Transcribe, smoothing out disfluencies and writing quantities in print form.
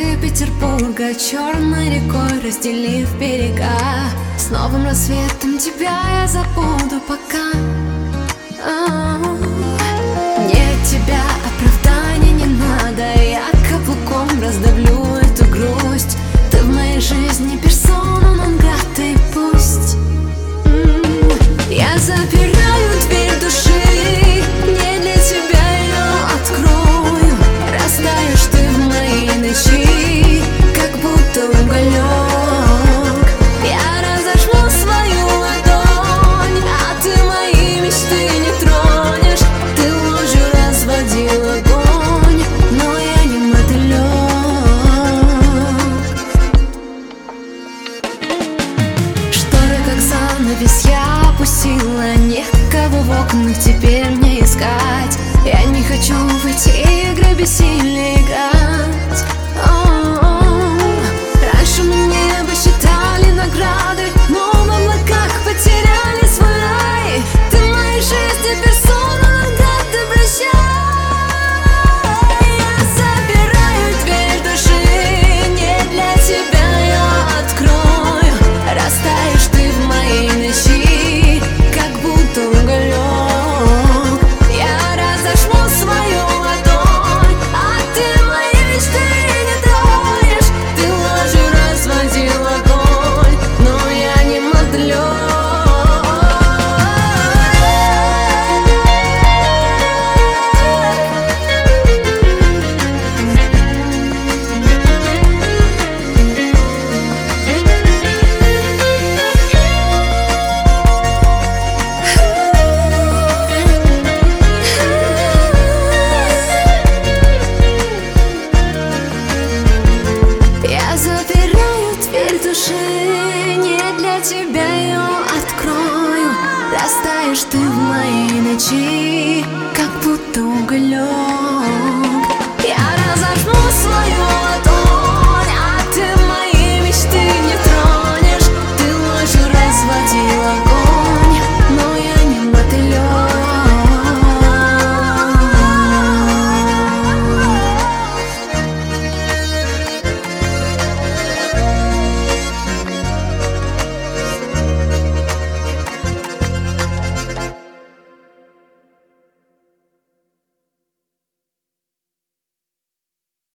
воды Петербурга черной рекой разделив берега. С новым рассветом тебя я забуду пока. Нет тебя оправдания не надо, я каблуком раздавлю эту грусть. Ты в моей жизни персона нон грата, и пусть я запираю дверь души, не для тебя ее открою. Растаешь ты в моей ночи, как будто уголек. Я разожму свою ладонь, а ты мои мечты не тронешь. Ты ложью разводил огонь, но я не мотылек. Шторы как занавес я опустила, некого в окнах теперь мне искать. Я не хочу в эти игры бессильно играть. Раньше мы небо считали награды, но в облаках потеряли свой рай. Ты в моей жизни персона нон грата, прощай. Я забираю дверь души, не для тебя ее открою. Растаешь ты в моей ночи, как будто уголек. Я разожму свою ладонь, а ты мои мечты не тронешь. Ты ложью разводил огонь, но я не мотылек. Я запираю дверь души, не для тебя ее открою. Растаешь ты в моей ночи, как будто уголек.